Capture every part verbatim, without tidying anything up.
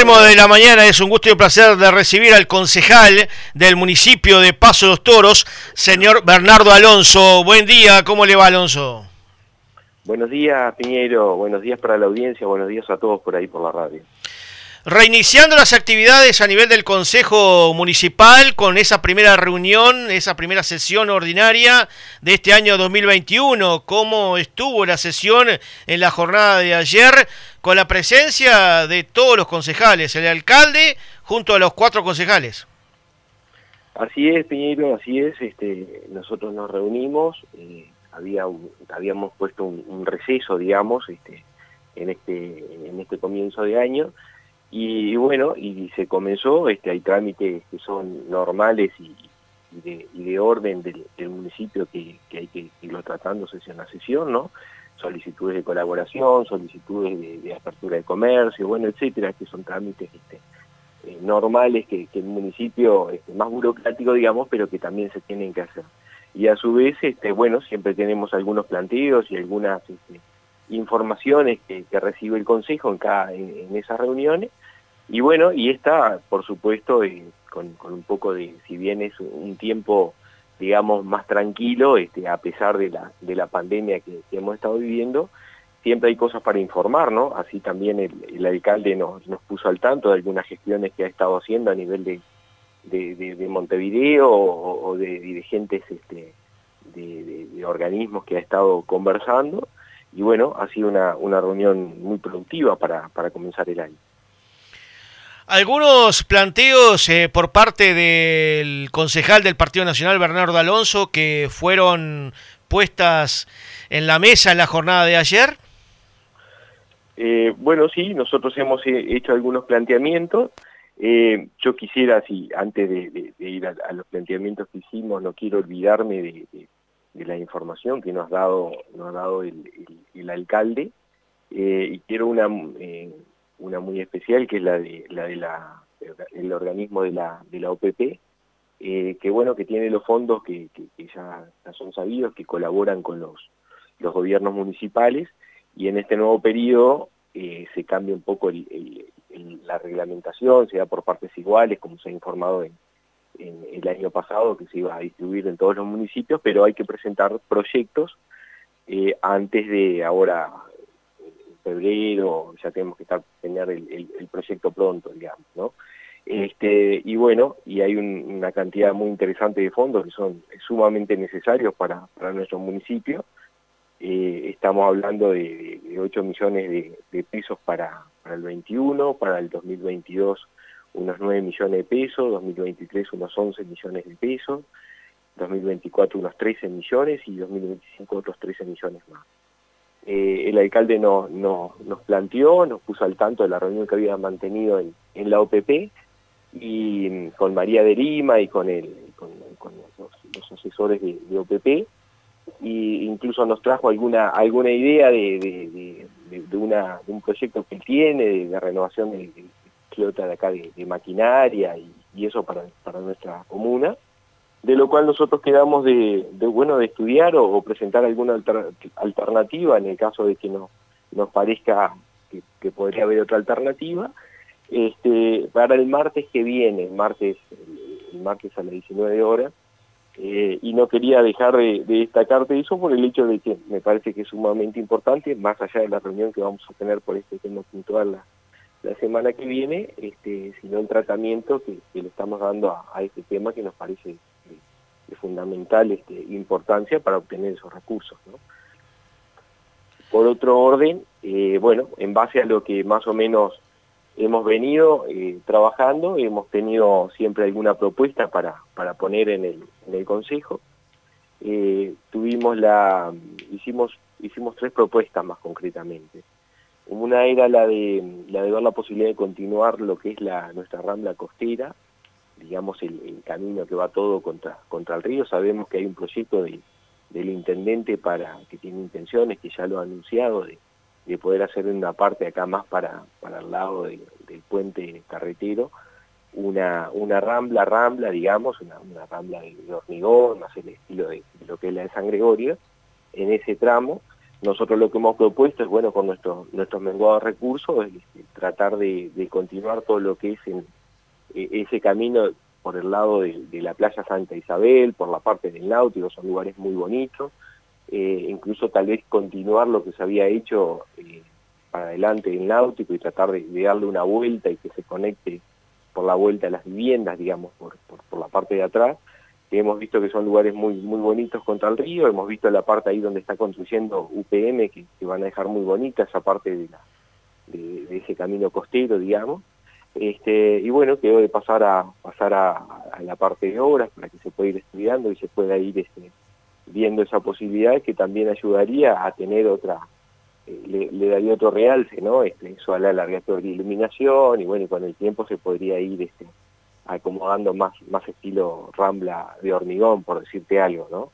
Demo de la mañana, es un gusto y un placer de recibir al concejal del municipio de Paso de los Toros, señor Bernardo Alonso. Buen día, ¿cómo le va, Alonso? Buenos días, Piñero, buenos días para la audiencia, buenos días a todos por ahí por la radio. Reiniciando las actividades a nivel del Consejo Municipal con esa primera reunión, esa primera sesión ordinaria de este año dos mil veintiuno. ¿Cómo estuvo la sesión en la jornada de ayer con la presencia de todos los concejales, el alcalde junto a los cuatro concejales? Así es, Piñero, así es. Este, nosotros nos reunimos, eh, había un, habíamos puesto un, un receso, digamos, este, en este en este comienzo de año. Y, y bueno, y se comenzó, este, hay trámites que son normales y, y, de, y de orden del, del municipio que, que hay que irlo tratando sesión a sesión, ¿no? Solicitudes de colaboración, solicitudes de, de apertura de comercio, bueno, etcétera, que son trámites este, eh, normales que, que el municipio, este, más burocrático, digamos, pero que también se tienen que hacer. Y a su vez, este, bueno, siempre tenemos algunos planteos y algunas este, informaciones que, que recibe el Consejo en, cada, en, en esas reuniones, y bueno, y esta, por supuesto, eh, con, con un poco de, si bien es un tiempo, digamos, más tranquilo, este, a pesar de la, de la pandemia que, que hemos estado viviendo, siempre hay cosas para informar, ¿no? Así también el, el alcalde nos, nos puso al tanto de algunas gestiones que ha estado haciendo a nivel de, de, de, de Montevideo o, o de dirigentes este, de, de, de organismos que ha estado conversando. Y bueno, ha sido una, una reunión muy productiva para, para comenzar el año. Algunos planteos eh, por parte del concejal del Partido Nacional, Bernardo Alonso, que fueron puestas en la mesa en la jornada de ayer. Eh, bueno, sí, nosotros hemos hecho algunos planteamientos. Eh, yo quisiera, si antes de, de, de ir a, a los planteamientos que hicimos, no quiero olvidarme de... de de la información que nos ha dado, nos ha dado el, el, el alcalde, eh, y quiero una, eh, una muy especial, que es la de la de la el organismo de la de la O P P, eh, que bueno, que tiene los fondos que, que, que ya, ya son sabidos, que colaboran con los, los gobiernos municipales, y en este nuevo periodo eh, se cambia un poco el, el, el, la reglamentación, se da por partes iguales, como se ha informado en en el año pasado, que se iba a distribuir en todos los municipios, pero hay que presentar proyectos eh, antes de ahora, en febrero, ya tenemos que estar, tener el, el, el proyecto pronto, digamos, ¿no? Este, y bueno, y hay un, una cantidad muy interesante de fondos que son sumamente necesarios para, para nuestro municipio. Eh, estamos hablando de, de ocho millones de, de pesos para, para el veintiuno, para el dos mil veintidós unos nueve millones de pesos, dos mil veintitrés unos once millones de pesos, dos mil veinticuatro unos trece millones y dos mil veinticinco otros trece millones más. Eh, el alcalde no, no, nos planteó, nos puso al tanto de la reunión que había mantenido en, en la O P P, y con María de Lima y con, el, con, con los, los asesores de, de O P P, y incluso nos trajo alguna, alguna idea de, de, de, de, de, una, de un proyecto que tiene de, de renovación de, de flota de acá de, de maquinaria y, y eso para, para nuestra comuna, de lo cual nosotros quedamos de, de bueno de estudiar o, o presentar alguna alter, alternativa en el caso de que no, nos parezca que, que podría haber otra alternativa, este, para el martes que viene, el martes, el martes a las diecinueve horas, eh, y no quería dejar de, de destacarte eso por el hecho de que me parece que es sumamente importante, más allá de la reunión que vamos a tener por este tema puntual la, la semana que viene, este, sino el tratamiento que, que le estamos dando a, a este tema que nos parece de, de fundamental este, importancia para obtener esos recursos, ¿no? Por otro orden, eh, bueno, en base a lo que más o menos hemos venido eh, trabajando, hemos tenido siempre alguna propuesta para, para poner en el, en el Consejo. Eh, tuvimos la, hicimos, hicimos tres propuestas más concretamente. Una era la de, la de ver la posibilidad de continuar lo que es la, nuestra rambla costera, digamos el, el camino que va todo contra, contra el río. Sabemos que hay un proyecto de, del intendente para que tiene intenciones, que ya lo ha anunciado, de, de poder hacer una parte acá más para, para el lado de, del puente carretero, una, una rambla, rambla, digamos, una, una rambla de, de hormigón, más el estilo de, de lo que es la de San Gregorio, en ese tramo, nosotros lo que hemos propuesto es, bueno, con nuestro, nuestros menguados recursos, es, es tratar de, de continuar todo lo que es en, ese camino por el lado de, de la playa Santa Isabel, por la parte del náutico, son lugares muy bonitos, eh, incluso tal vez continuar lo que se había hecho eh, para adelante del náutico y tratar de, de darle una vuelta y que se conecte por la vuelta a las viviendas, digamos, por, por, por la parte de atrás, que hemos visto que son lugares muy muy bonitos contra el río, hemos visto la parte ahí donde está construyendo U P M, que, que van a dejar muy bonita esa parte de, la, de, de ese camino costero, digamos. Este, y bueno, quedó de pasar a pasar a, a la parte de obras para que se pueda ir estudiando y se pueda ir este, viendo esa posibilidad, que también ayudaría a tener otra, eh, le, le daría otro realce, ¿no? Este, eso a la alargatoria de iluminación, y bueno, y con el tiempo se podría ir este, acomodando más, más estilo rambla de hormigón, por decirte algo, ¿no?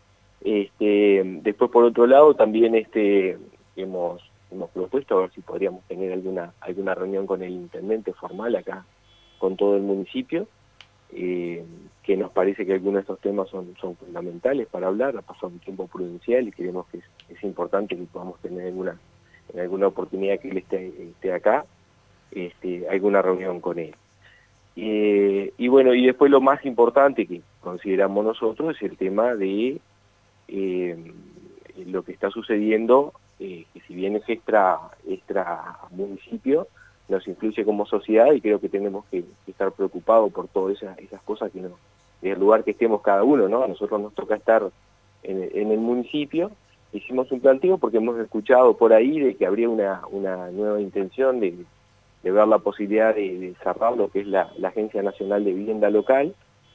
Este, después, por otro lado, también este, hemos, hemos propuesto a ver si podríamos tener alguna, alguna reunión con el intendente formal acá, con todo el municipio, eh, que nos parece que algunos de estos temas son, son fundamentales para hablar. Ha pasado un tiempo prudencial y creemos que es, es importante que podamos tener alguna, en alguna oportunidad que él esté, esté acá, este, alguna reunión con él. Eh, y bueno, y después lo más importante que consideramos nosotros es el tema de eh, lo que está sucediendo, eh, que si bien es extra, extra municipio, nos influye como sociedad, y creo que tenemos que, que estar preocupados por todas esas, esas cosas que nos, del lugar que estemos cada uno, ¿no? A nosotros nos toca estar en, en el municipio. Hicimos un planteo porque hemos escuchado por ahí de que habría una, una nueva intención de, de ver la posibilidad de, de cerrar lo que es la, la Agencia Nacional de Vivienda Local,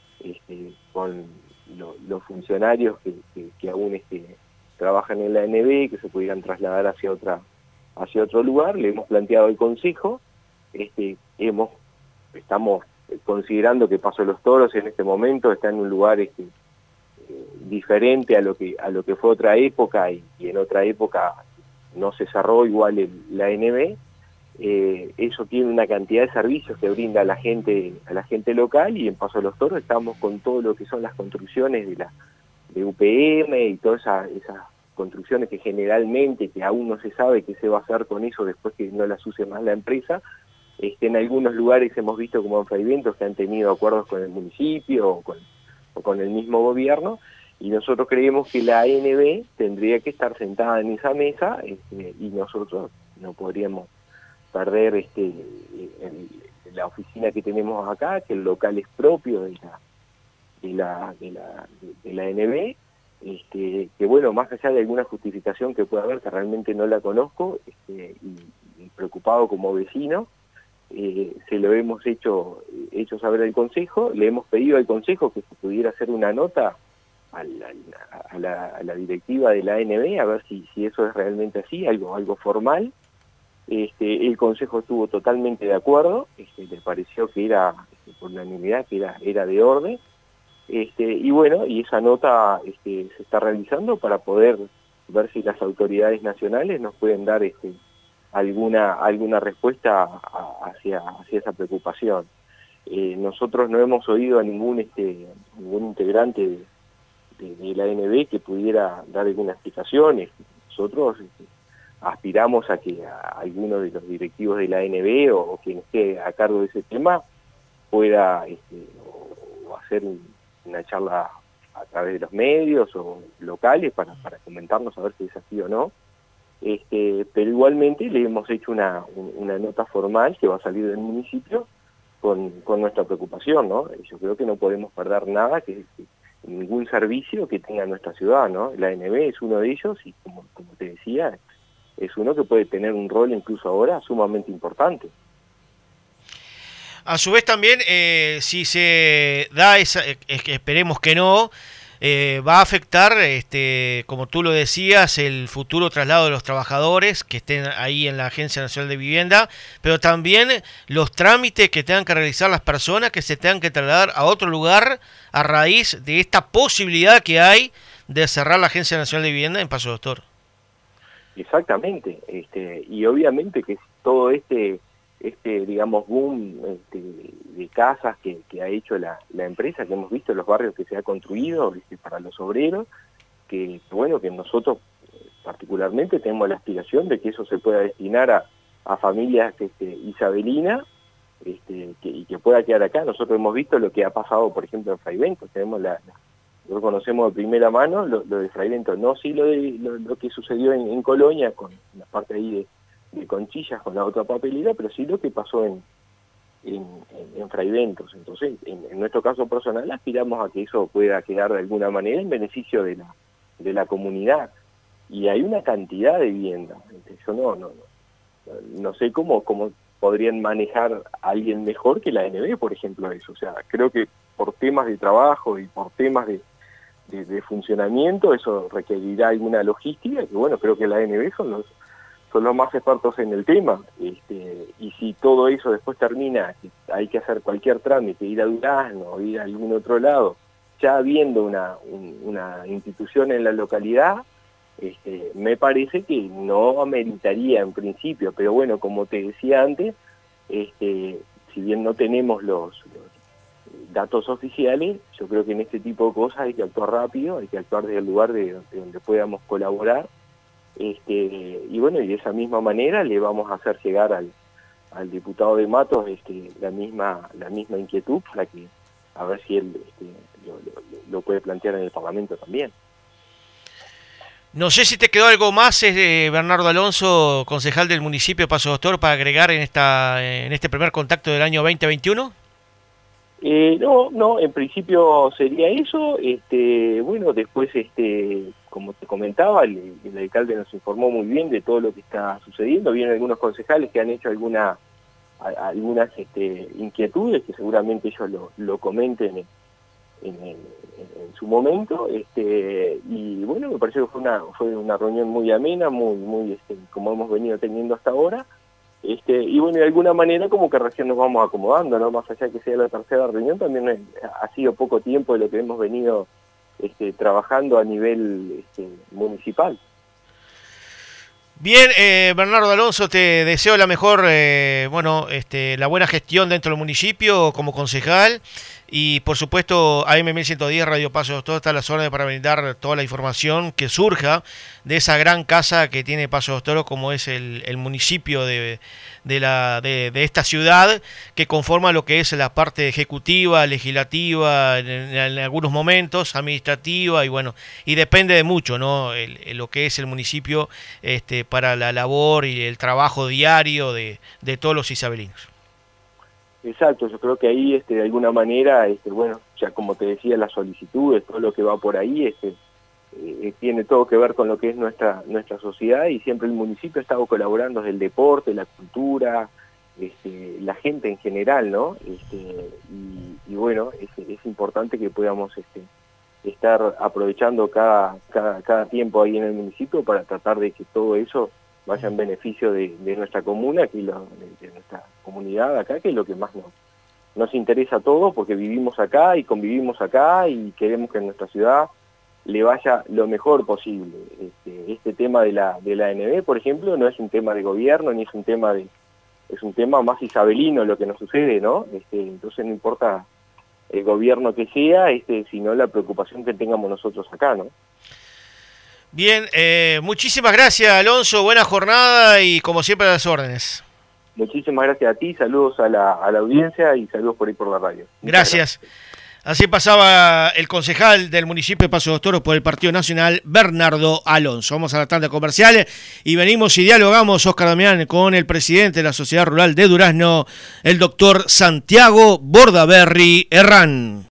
este, con lo, los funcionarios que, que, que aún este, trabajan en la A N B, que se pudieran trasladar hacia otra hacia otro lugar. Le hemos planteado al Consejo, este, hemos, estamos considerando que Paso de los Toros en este momento está en un lugar este, eh, diferente a lo que a lo que fue otra época, y, y en otra época no se cerró igual el, la A N B. Eh, eso tiene una cantidad de servicios que brinda a la gente a la gente local, y en Paso de los Toros estamos con todo lo que son las construcciones de la de U P M y todas esas esa construcciones que generalmente, que aún no se sabe qué se va a hacer con eso después que no las use más la empresa. Este, en algunos lugares hemos visto como enfrentamientos que han tenido acuerdos con el municipio o con, o con el mismo gobierno, y nosotros creemos que la A N B tendría que estar sentada en esa mesa, este, y nosotros no podríamos perder este, el, la oficina que tenemos acá, que el local es propio de la, de la, de la, de la A N B. Este, que bueno, más allá de alguna justificación que pueda haber, que realmente no la conozco, este, y, y preocupado como vecino, eh, se lo hemos hecho, hecho saber al Consejo. Le hemos pedido al Consejo que se pudiera hacer una nota a la, a la, a la directiva de la A N B, a ver si, si eso es realmente así, algo, algo formal. Este, el Consejo estuvo totalmente de acuerdo, este, le pareció que era, este, por unanimidad, que era, era de orden. Este, y bueno, y esa nota este, se está realizando para poder ver si las autoridades nacionales nos pueden dar este, alguna alguna respuesta a, hacia, hacia esa preocupación. Eh, nosotros no hemos oído a ningún este ningún integrante de, de, de la A N B que pudiera dar alguna explicación. Nosotros este, aspiramos a que a alguno de los directivos de la A N B o, o quien esté a cargo de ese tema pueda este, o, o hacer un una charla a través de los medios o locales para, para comentarnos a ver si es así o no. Este, pero igualmente le hemos hecho una, una nota formal que va a salir del municipio con, con nuestra preocupación, ¿no? Yo creo que no podemos perder nada, que, que ningún servicio que tenga nuestra ciudad, ¿no? La A N B es uno de ellos, y como, como te decía, es uno que puede tener un rol incluso ahora sumamente importante. A su vez también, eh, si se da esa, eh, esperemos que no, eh, va a afectar, este, como tú lo decías, el futuro traslado de los trabajadores que estén ahí en la Agencia Nacional de Vivienda, pero también los trámites que tengan que realizar las personas que se tengan que trasladar a otro lugar a raíz de esta posibilidad que hay de cerrar la Agencia Nacional de Vivienda en Paso de los Toros. Exactamente, este, y obviamente que todo este... este, digamos, boom este, de casas que, que ha hecho la, la empresa, que hemos visto en los barrios que se ha construido este, para los obreros, que bueno, que nosotros particularmente tenemos la aspiración de que eso se pueda destinar a, a familias este, isabelinas este, que, y que pueda quedar acá. Nosotros hemos visto lo que ha pasado, por ejemplo, en Fraiventos, tenemos la, la nosotros conocemos de primera mano lo, lo de Fraiventos, no sí lo, de, lo, lo que sucedió en, en Colonia, con la parte ahí de, de Conchillas, con la otra papelera, pero sí lo que pasó en, en, en, en Fraiventos. Entonces, en, en nuestro caso personal, aspiramos a que eso pueda quedar de alguna manera en beneficio de la, de la comunidad. Y hay una cantidad de viviendas. Yo no, no, no, no sé cómo, cómo podrían manejar a alguien mejor que la A N B, por ejemplo, eso. O sea, creo que por temas de trabajo y por temas de, de, de funcionamiento, eso requerirá alguna logística, que bueno, creo que la A N B son los, son los más expertos en el tema. Este, y si todo eso después termina, hay que hacer cualquier trámite, ir a Durazno, ir a algún otro lado, ya habiendo una, un, una institución en la localidad, Este, me parece que no ameritaría en principio, pero bueno, como te decía antes, este, si bien no tenemos los, los datos oficiales, yo creo que en este tipo de cosas hay que actuar rápido, hay que actuar desde el lugar de, de donde podamos colaborar, este, y bueno, y de esa misma manera le vamos a hacer llegar al, al diputado de Matos este, la misma la misma inquietud para que a ver si él este, lo, lo, lo puede plantear en el Parlamento también. No sé si te quedó algo más, eh, Bernardo Alonso, concejal del municipio de Paso Doctor, para agregar en esta en este primer contacto del año veinte veintiuno. Eh, no, no, en principio sería eso. Este, bueno, después, este, como te comentaba, el, el alcalde nos informó muy bien de todo lo que está sucediendo. Vienen algunos concejales que han hecho alguna, a, algunas este, inquietudes, que seguramente ellos lo, lo comenten en, en, en, en su momento. Este, y bueno, me pareció que fue una, fue una reunión muy amena, muy, muy este, como hemos venido teniendo hasta ahora. Este, y bueno, de alguna manera como que recién nos vamos acomodando, ¿no? Más allá de que sea la tercera reunión, también ha sido poco tiempo de lo que hemos venido este, trabajando a nivel este, municipal. Bien, eh, Bernardo Alonso, te deseo la mejor, eh, bueno, este, la buena gestión dentro del municipio como concejal. Y por supuesto, A M mil ciento diez, Radio Paso Doctor, está a las órdenes para brindar toda la información que surja de esa gran casa que tiene Paso Doctor, como es el, el municipio de, de, la, de, de esta ciudad, que conforma lo que es la parte ejecutiva, legislativa, en, en algunos momentos, administrativa, y bueno, y depende de mucho, ¿no? El, el, lo que es el municipio este, para la labor y el trabajo diario de, de todos los isabelinos. Exacto, yo creo que ahí este, de alguna manera, este, bueno, ya como te decía, las solicitudes, todo lo que va por ahí, este, eh, tiene todo que ver con lo que es nuestra nuestra sociedad, y siempre el municipio ha estado colaborando desde el deporte, la cultura, este, la gente en general, ¿no? Este, y, y bueno, es, es importante que podamos este, estar aprovechando cada, cada, cada tiempo ahí en el municipio para tratar de que todo eso vaya en beneficio de, de nuestra comuna, que lo, de, de nuestra comunidad acá, que es lo que más nos, nos interesa a todos, porque vivimos acá y convivimos acá y queremos que en nuestra ciudad le vaya lo mejor posible. Este, este tema de la, de la A N B, por ejemplo, no es un tema de gobierno, ni es un tema de, es un tema más isabelino lo que nos sucede, ¿no? Este, entonces no importa el gobierno que sea, este, sino la preocupación que tengamos nosotros acá, ¿no? Bien, eh, muchísimas gracias, Alonso, buena jornada y como siempre a las órdenes. Muchísimas gracias a ti, saludos a la, a la audiencia y saludos por ahí por la radio. Gracias. gracias. Así pasaba el concejal del municipio de Paso Doctor por el Partido Nacional, Bernardo Alonso. Vamos a la tanda comercial y venimos y dialogamos, Oscar Damián, con el presidente de la Sociedad Rural de Durazno, el doctor Santiago Bordaberry Herrán.